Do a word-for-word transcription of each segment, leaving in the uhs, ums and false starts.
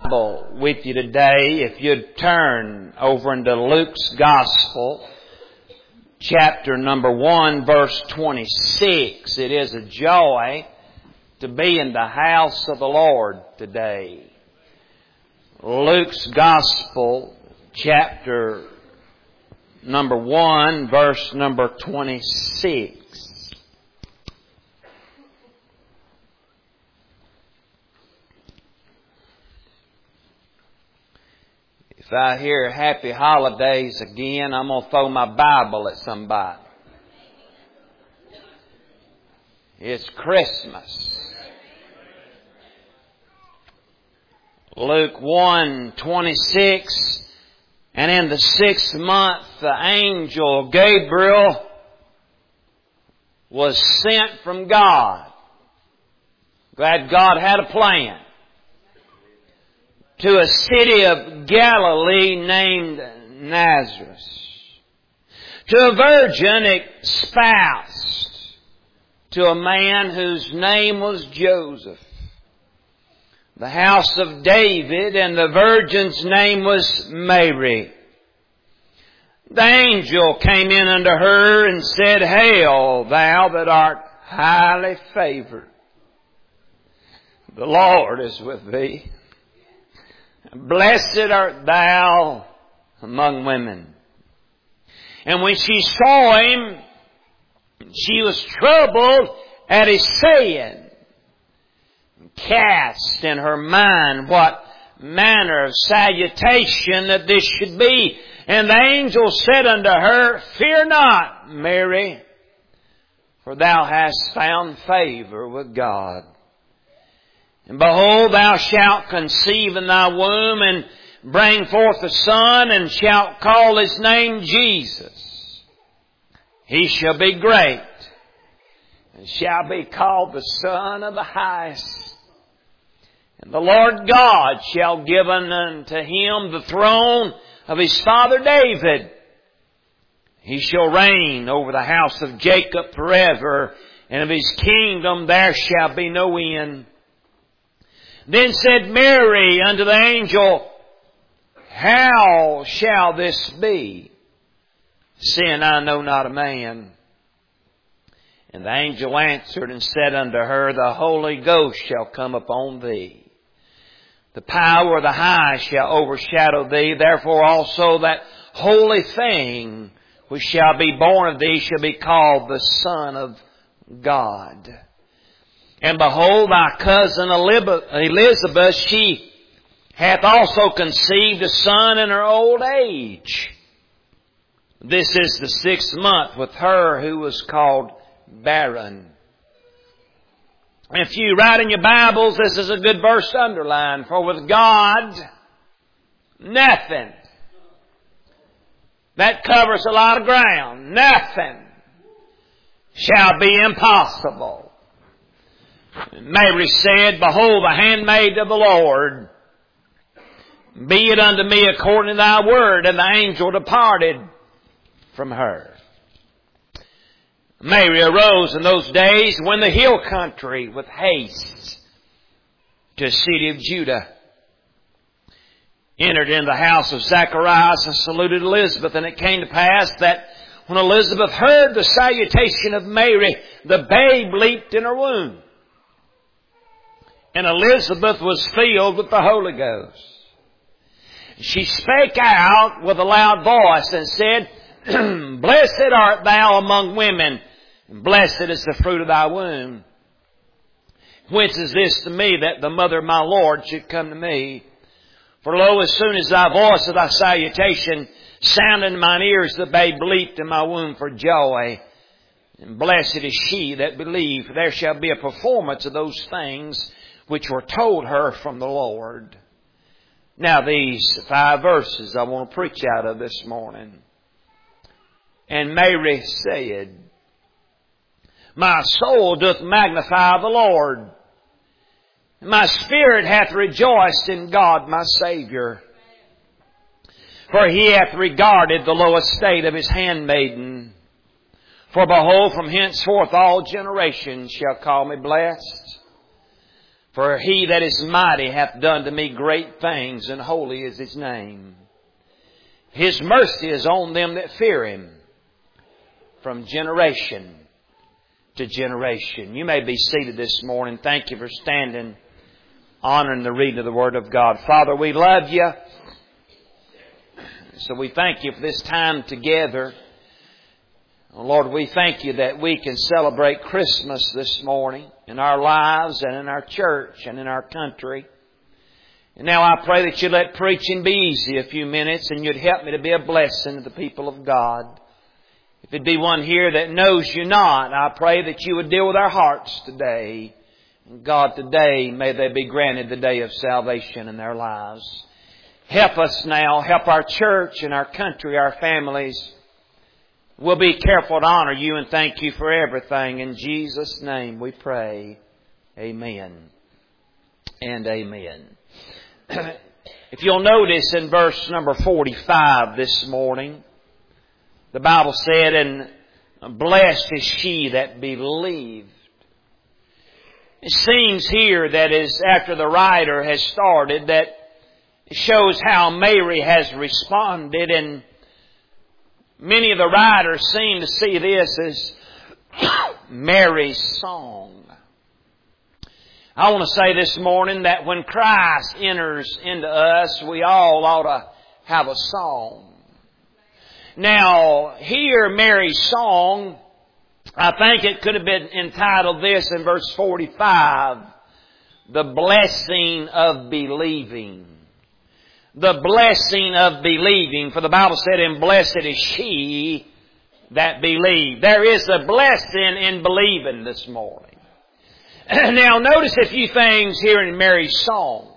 Bible with you today, if you'd turn over into Luke's Gospel, chapter number one, verse twenty-six. It is a joy to be in the house of the Lord today. Luke's Gospel, chapter number one, verse number twenty-six. If I hear happy holidays again, I'm going to throw my Bible at somebody. It's Christmas. Luke one twenty-six. And in the sixth month, the angel Gabriel was sent from God. Glad God had a plan. To a city of Galilee named Nazareth. To a virgin espoused to a man whose name was Joseph. The house of David, and the virgin's name was Mary. The angel came in unto her and said, Hail, thou that art highly favored. The Lord is with thee. Blessed art thou among women. And when she saw him, she was troubled at his saying, cast in her mind what manner of salutation that this should be. And the angel said unto her, Fear not, Mary, for thou hast found favor with God. And behold, thou shalt conceive in thy womb, and bring forth a son, and shalt call his name Jesus. He shall be great, and shall be called the Son of the Highest. And the Lord God shall give unto him the throne of his father David. He shall reign over the house of Jacob forever, and of his kingdom there shall be no end. Then said Mary unto the angel, How shall this be, seeing I know not a man? And the angel answered and said unto her, The Holy Ghost shall come upon thee. The power of the high shall overshadow thee. Therefore also that holy thing which shall be born of thee shall be called the Son of God. And behold, thy cousin Elizabeth, she hath also conceived a son in her old age. This is the sixth month with her who was called barren. And if you write in your Bibles, this is a good verse to underline. For with God, nothing. That covers a lot of ground. Nothing shall be impossible. Mary said, Behold, the handmaid of the Lord. Be it unto me according to thy word. And the angel departed from her. Mary arose in those days when the hill country with haste to the city of Judah. Entered in the house of Zacharias and saluted Elizabeth. And it came to pass that when Elizabeth heard the salutation of Mary, the babe leaped in her womb. And Elizabeth was filled with the Holy Ghost. She spake out with a loud voice and said, Blessed art thou among women, and blessed is the fruit of thy womb. Whence is this to me that the mother of my Lord should come to me? For lo, as soon as thy voice of thy salutation sounded in mine ears, the babe leaped in my womb for joy. And blessed is she that believed, for there shall be a performance of those things which were told her from the Lord. Now these five verses I want to preach out of this morning. And Mary said, My soul doth magnify the Lord. My spirit hath rejoiced in God my Saviour. For he hath regarded the low estate of his handmaiden. For behold, from henceforth all generations shall call me blessed. For He that is mighty hath done to me great things, and holy is His name. His mercy is on them that fear Him, from generation to generation. You may be seated this morning. Thank you for standing, honoring the reading of the Word of God. Father, we love You. So we thank You for this time together. Lord, we thank You that we can celebrate Christmas this morning in our lives and in our church and in our country. And now I pray that You'd let preaching be easy a few minutes, and You'd help me to be a blessing to the people of God. If it be one here that knows You not, I pray that You would deal with our hearts today. And God, today may they be granted the day of salvation in their lives. Help us now. Help our church and our country, our families. We'll be careful to honor You and thank You for everything. In Jesus' name we pray. Amen and amen. If you'll notice in verse number forty-five this morning, the Bible said, and blessed is she that believed. It seems here that is after the writer has started, that it shows how Mary has responded, and many of the writers seem to see this as Mary's song. I want to say this morning that when Christ enters into us, we all ought to have a song. Now, here Mary's song, I think it could have been entitled this in verse forty-five, The Blessing of Believing. The blessing of believing. For the Bible said, and blessed is she that believed. There is a blessing in believing this morning. Now notice a few things here in Mary's song.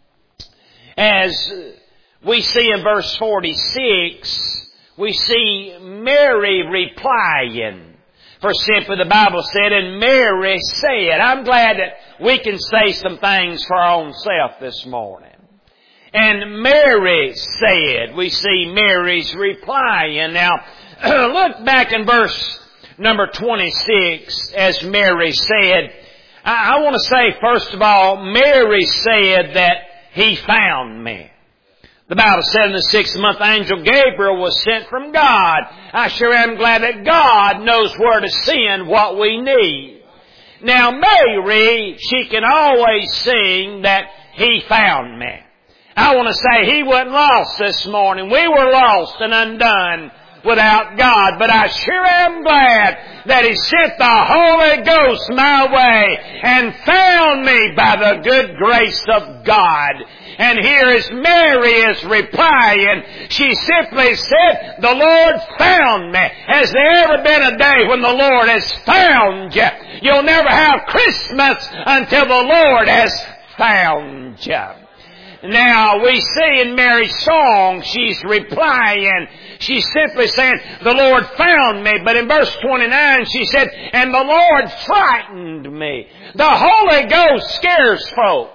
As we see in verse forty-six, we see Mary replying. For simply the Bible said, and Mary said. I'm glad that we can say some things for our own self this morning. And Mary said. We see Mary's replying. Now, look back in verse number twenty-six, as Mary said. I, I want to say, first of all, Mary said that He found me. The Bible said in the sixth month, angel Gabriel was sent from God. I sure am glad that God knows where to send what we need. Now, Mary, she can always sing that He found me. I want to say He wasn't lost this morning. We were lost and undone without God. But I sure am glad that He sent the Holy Ghost my way and found me by the good grace of God. And here as Mary is replying, she simply said, the Lord found me. Has there ever been a day when the Lord has found you? You'll never have Christmas until the Lord has found you. Now, we see in Mary's song, she's replying. She's simply saying, the Lord found me. But in verse twenty-nine, she said, and the Lord frightened me. The Holy Ghost scares folks.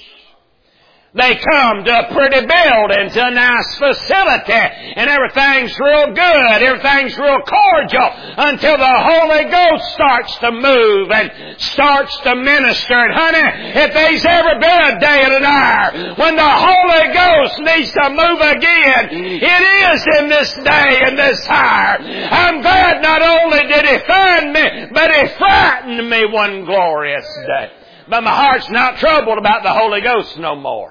They come to a pretty building, to a nice facility, and everything's real good, everything's real cordial, until the Holy Ghost starts to move and starts to minister. And honey, if there's ever been a day and an hour when the Holy Ghost needs to move again, it is in this day and this hour. I'm glad not only did He find me, but He frightened me one glorious day. But my heart's not troubled about the Holy Ghost no more.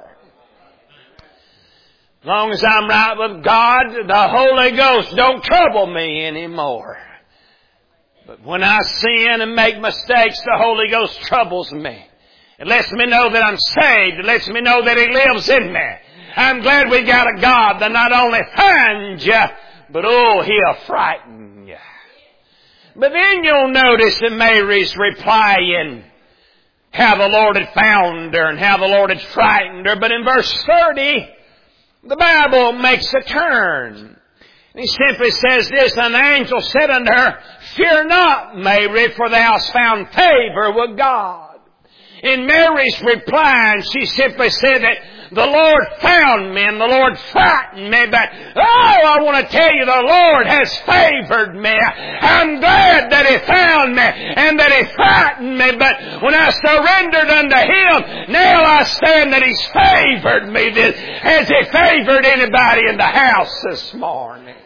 As long as I'm right with God, the Holy Ghost don't trouble me anymore. But when I sin and make mistakes, the Holy Ghost troubles me. It lets me know that I'm saved. It lets me know that He lives in me. I'm glad we got a God that not only finds you, but oh, He'll frighten you. But then you'll notice that Mary's replying how the Lord had found her and how the Lord had frightened her. But in verse thirty, the Bible makes a turn. He simply says this, an angel said unto her, fear not, Mary, for thou hast found favor with God. In Mary's reply, she simply said that The Lord found me and the Lord frightened me. But, oh, I want to tell you, the Lord has favored me. I'm glad that He found me and that He frightened me. But when I surrendered unto Him, now I stand that He's favored me. Has He favored anybody in the house this morning?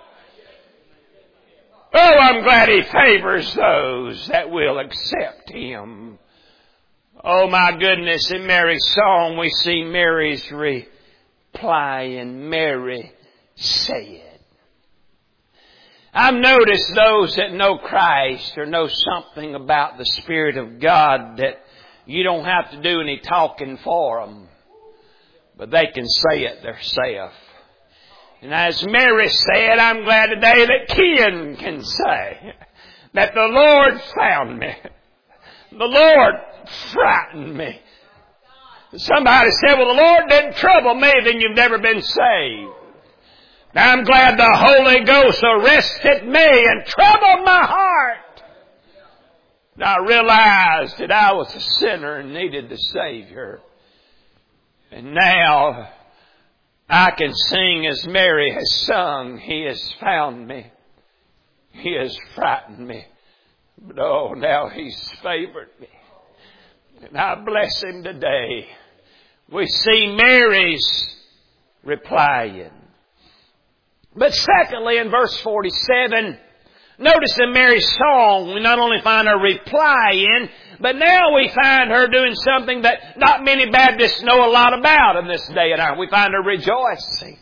Oh, I'm glad He favors those that will accept Him. Oh, my goodness, in Mary's song we see Mary's reply, and Mary said. I've noticed those that know Christ or know something about the Spirit of God that you don't have to do any talking for them, but they can say it themselves. And as Mary said, I'm glad today that Ken can say that the Lord found me. The Lord frightened me. Somebody said, well, the Lord didn't trouble me, then you've never been saved. Now I'm glad the Holy Ghost arrested me and troubled my heart. And I realized that I was a sinner and needed the Savior. And now I can sing as Mary has sung. He has found me. He has frightened me. But oh, now He's favored me. And I bless Him today. We see Mary's replying. But secondly, in verse forty-seven, notice in Mary's song, we not only find her replying, but now we find her doing something that not many Baptists know a lot about in this day and hour. We find her rejoicing.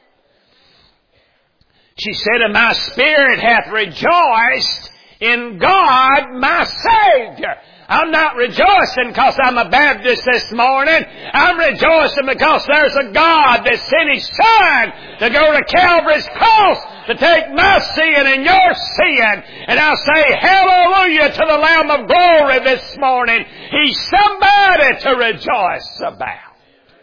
She said, and my spirit hath rejoiced in God my Savior. I'm not rejoicing because I'm a Baptist this morning. I'm rejoicing because there's a God that sent His Son to go to Calvary's cross to take my sin and your sin. And I say hallelujah to the Lamb of glory this morning. He's somebody to rejoice about.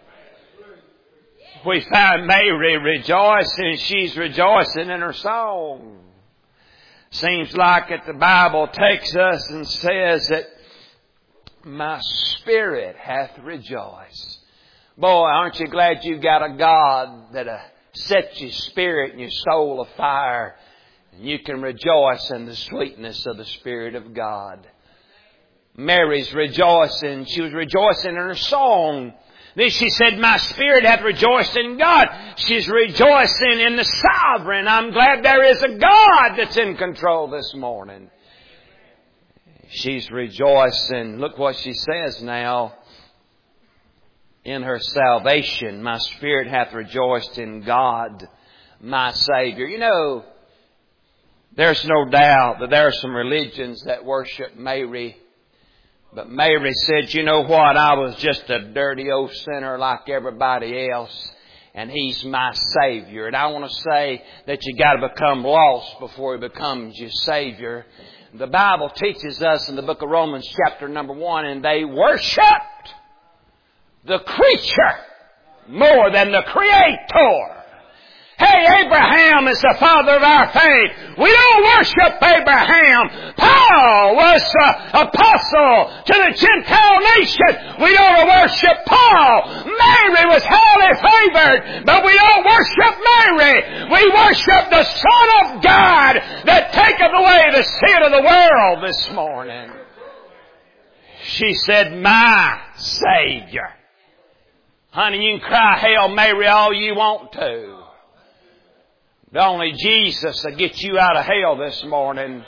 We find Mary rejoicing. She's rejoicing in her song. Seems like that the Bible takes us and says that my spirit hath rejoiced. Boy, aren't you glad you got a God that uh, sets your spirit and your soul afire, and you can rejoice in the sweetness of the Spirit of God. Mary's rejoicing. She was rejoicing in her song. Then she said, my spirit hath rejoiced in God. She's rejoicing in the sovereign. I'm glad there is a God that's in control this morning. She's rejoicing. Look what she says now. In her salvation, my spirit hath rejoiced in God, my Savior. You know, there's no doubt that there are some religions that worship Mary. But Mary said, you know what? I was just a dirty old sinner like everybody else. And He's my Savior. And I want to say that you got to become lost before He becomes your Savior. The Bible teaches us in the book of Romans chapter number one, and they worshipped the creature more than the Creator. Hey, Abraham is the father of our faith. We don't worship Abraham. Paul was the apostle to the Gentile nation. We don't worship Paul. Mary was highly favored, but we don't worship Mary. We worship the Son of God that taketh away the sin of the world this morning. She said, my Savior. Honey, you can cry Hail Mary all you want to. The only Jesus that gets you out of hell this morning.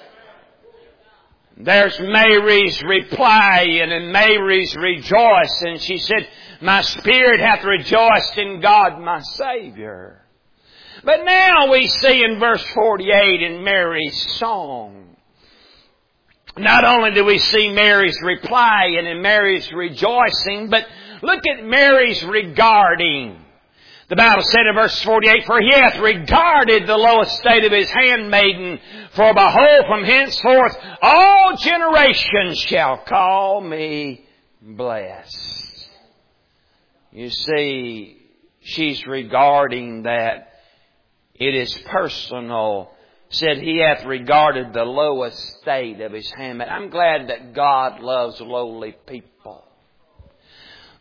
There's Mary's replying and Mary's rejoicing. She said, my spirit hath rejoiced in God my Savior. But now we see in verse forty-eight in Mary's song, not only do we see Mary's replying and Mary's rejoicing, but look at Mary's regarding. The Bible said in verse forty-eight, for He hath regarded the low estate of His handmaiden, for behold, from henceforth all generations shall call me blessed. You see, she's regarding that it is personal. Said He hath regarded the low estate of His handmaiden. I'm glad that God loves lowly people.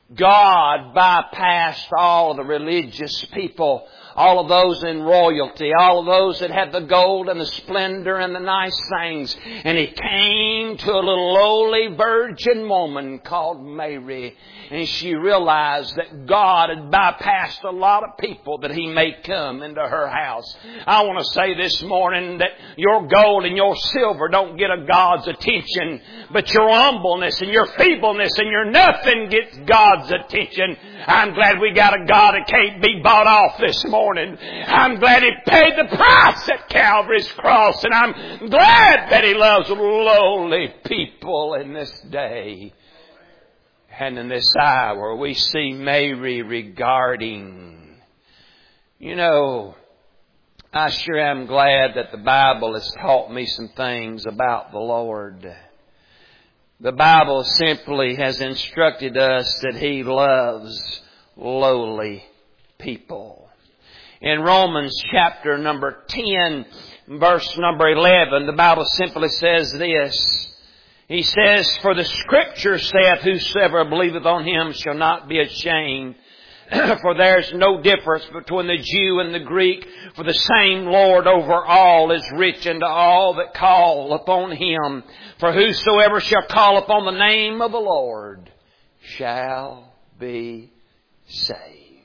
God bypassed all of the religious people, all of those in royalty, all of those that had the gold and the splendor and the nice things. And He came to a little lowly virgin woman called Mary. And she realized that God had bypassed a lot of people that He may come into her house. I want to say this morning that your gold and your silver don't get a God's attention, but your humbleness and your feebleness and your nothing gets God's attention. I'm glad we got a God that can't be bought off this morning. I'm glad He paid the price at Calvary's cross, and I'm glad that He loves lowly people in this day. And in this hour, we see Mary regarding, you know, I sure am glad that the Bible has taught me some things about the Lord. The Bible simply has instructed us that He loves lowly people. In Romans chapter number ten, verse number eleven, the Bible simply says this. He says, "For the Scripture saith, Whosoever believeth on Him shall not be ashamed. For there is no difference between the Jew and the Greek. For the same Lord over all is rich unto all that call upon Him. For whosoever shall call upon the name of the Lord shall be saved."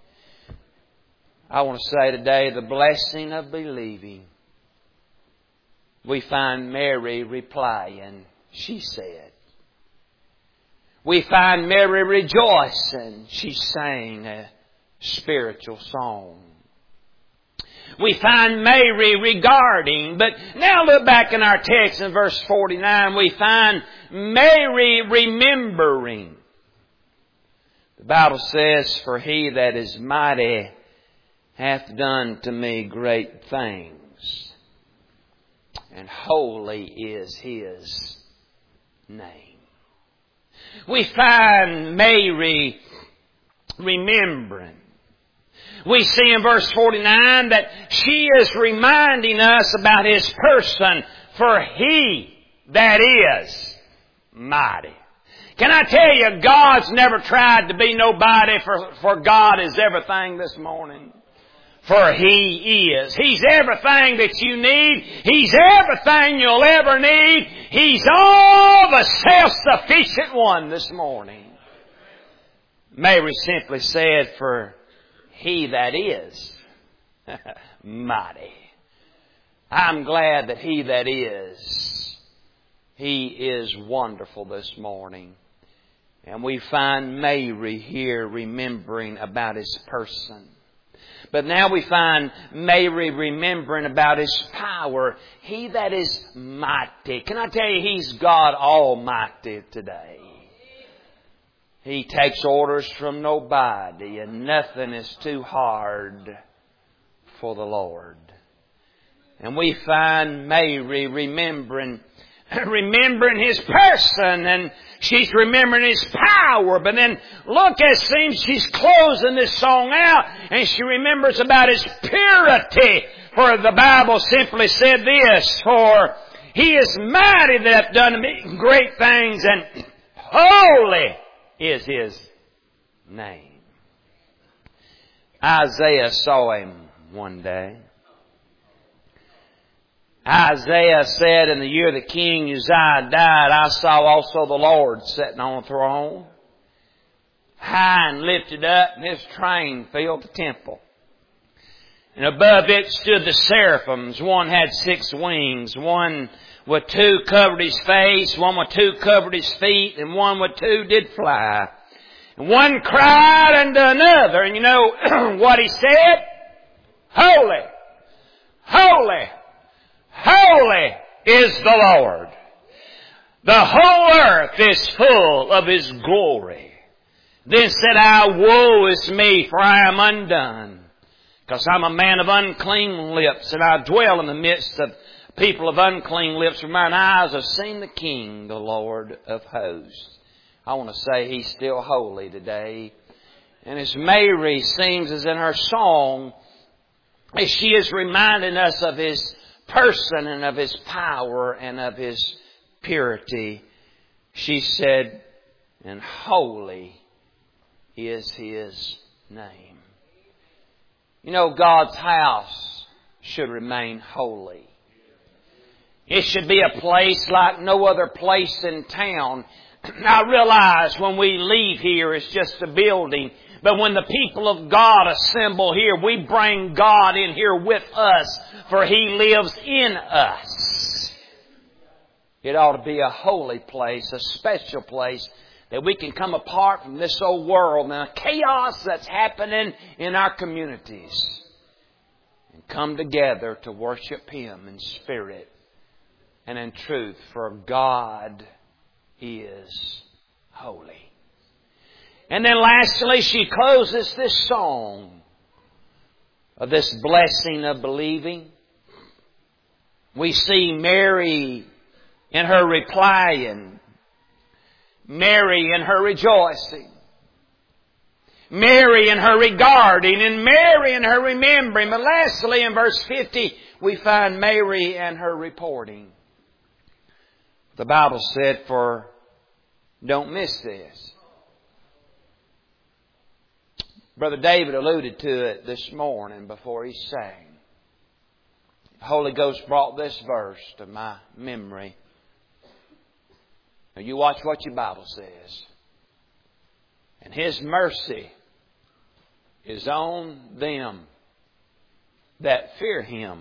I want to say today, the blessing of believing. We find Mary replying, she said. We find Mary rejoicing. She sang a spiritual song. We find Mary regarding, but now look back in our text in verse forty-nine, we find Mary remembering. The Bible says, "For He that is mighty hath done to me great things, and holy is His name." We find Mary remembering. We see in verse forty-nine that she is reminding us about His person, for He that is mighty. Can I tell you, God's never tried to be nobody, for, for God is everything this morning. For He is. He's everything that you need. He's everything you'll ever need. He's all the self-sufficient one this morning. Mary simply said, "For He that is mighty." I'm glad that He that is, He is wonderful this morning. And we find Mary here remembering about His person. But now we find Mary remembering about His power. He that is mighty. Can I tell you, He's God Almighty today. He takes orders from nobody, and nothing is too hard for the Lord. And we find Mary remembering remembering His person, and she's remembering His power. But then look, it seems she's closing this song out, and she remembers about His purity. For the Bible simply said this, "For He is mighty that hath done me great things, and holy is His name." Isaiah saw Him one day. Isaiah said, "In the year the king Uzziah died, I saw also the Lord sitting on a throne, high and lifted up, and His train filled the temple. And above it stood the seraphims. One had six wings. One with two covered His face, one with two covered His feet, and one with two did fly. And one cried unto another." And you know what he said? "Holy, holy, holy is the Lord. The whole earth is full of His glory." Then said I, "Woe is me, for I am undone, because I'm a man of unclean lips, and I dwell in the midst of people of unclean lips, for mine eyes have seen the King, the Lord of hosts." I want to say He's still holy today. And as Mary sings as in her song, as she is reminding us of His person and of His power and of His purity, she said, "And holy is His name. You know, God's house should remain holy. It should be a place like no other place in town. I realize when we leave here, it's just a building. But when the people of God assemble here, we bring God in here with us, for He lives in us. It ought to be a holy place, a special place, that we can come apart from this old world and the chaos that's happening in our communities and come together to worship Him in spirit and in truth, for God is holy. And then lastly, she closes this song of this blessing of believing. We see Mary in her replying, Mary in her rejoicing, Mary in her regarding, and Mary in her remembering. But lastly, in verse fifty, we find Mary and her reporting. The Bible said, for don't miss this. Brother David alluded to it this morning before he sang. The Holy Ghost brought this verse to my memory. Now you watch what your Bible says. And His mercy is on them that fear Him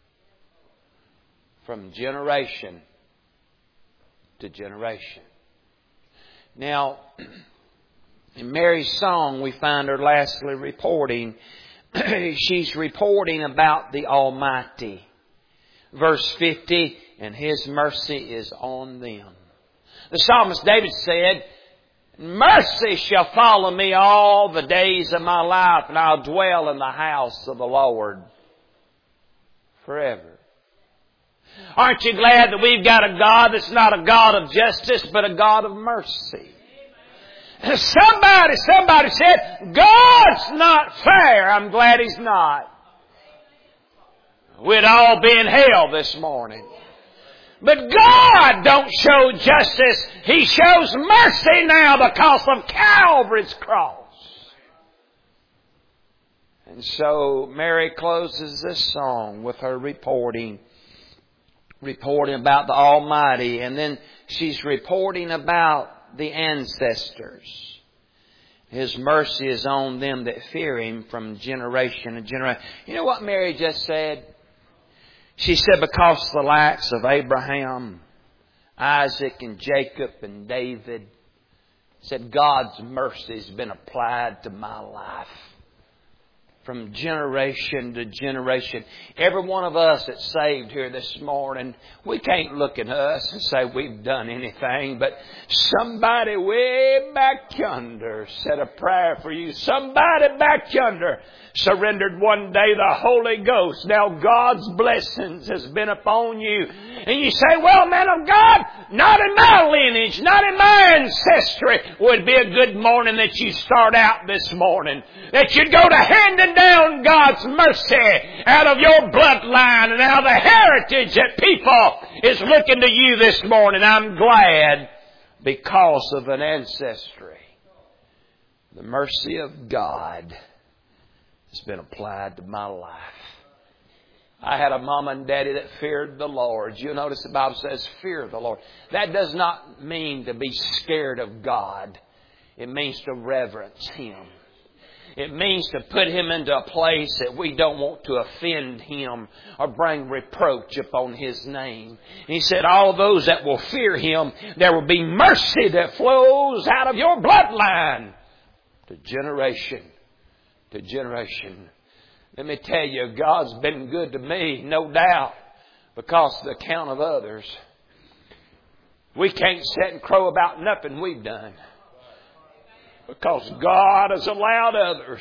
from generation to generation. Now, in Mary's song, we find her lastly reporting. She's reporting about the Almighty. Verse fifty, and His mercy is on them. The psalmist David said, mercy shall follow me all the days of my life, and I'll dwell in the house of the Lord forever. Aren't you glad that we've got a God that's not a God of justice, but a God of mercy? Somebody, somebody said, God's not fair. I'm glad He's not. We'd all be in hell this morning. But God don't show justice. He shows mercy now because of Calvary's cross. And so Mary closes this song with her reporting. Reporting about the Almighty. And then she's reporting about the ancestors. His mercy is on them that fear Him from generation to generation. You know what Mary just said? She said, because the likes of Abraham, Isaac and Jacob and David, said God's mercy has been applied to my life. From generation to generation. Every one of us that's saved here this morning, we can't look at us and say we've done anything, but somebody way back yonder said a prayer for you. Somebody back yonder surrendered one day the Holy Ghost. Now God's blessings has been upon you. And you say, well, man of God, not in my lineage, not in my ancestry. Would be a good morning that you start out this morning. That you'd go to handing down God's mercy out of your bloodline and out of the heritage that people is looking to you this morning. I'm glad because of an ancestry. The mercy of God has been applied to my life. I had a mom and daddy that feared the Lord. You'll notice the Bible says fear the Lord. That does not mean to be scared of God. It means to reverence Him. It means to put Him into a place that we don't want to offend Him or bring reproach upon His name. And He said, all those that will fear Him, there will be mercy that flows out of your bloodline to generation to generation. Let me tell you, God's been good to me, no doubt, because of the account of others. We can't sit and crow about nothing we've done, because God has allowed others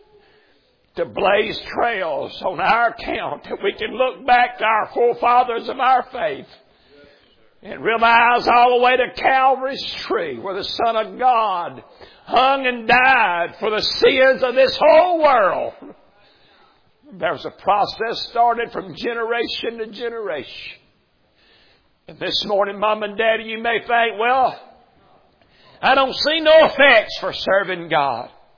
to blaze trails on our account that we can look back to our forefathers of our faith and realize all the way to Calvary's tree where the Son of God hung and died for the sins of this whole world. There's a process started from generation to generation. And this morning, Mom and Daddy, you may think, well, I don't see no effects for serving God.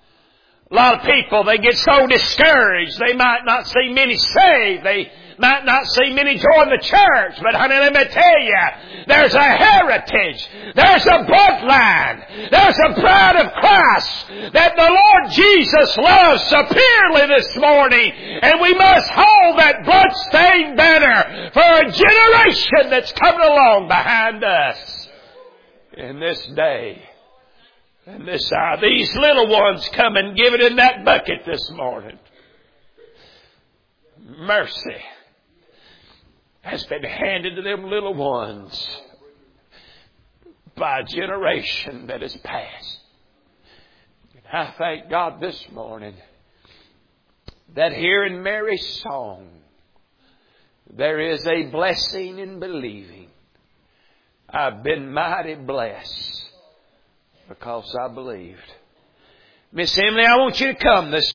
A lot of people, they get so discouraged. They might not see many saved. They might not see many join the church. But honey, let me tell you, there's a heritage. There's a bloodline. There's a bride of Christ that the Lord Jesus loves superiorly this morning. And we must hold that bloodstained banner for a generation that's coming along behind us in this day. And this hour, these little ones come and give it in that bucket this morning. Mercy has been handed to them little ones by a generation that has passed. And I thank God this morning that here in Mary's song, there is a blessing in believing. I've been mighty blessed because I believed. Miss Emily, I want you to come this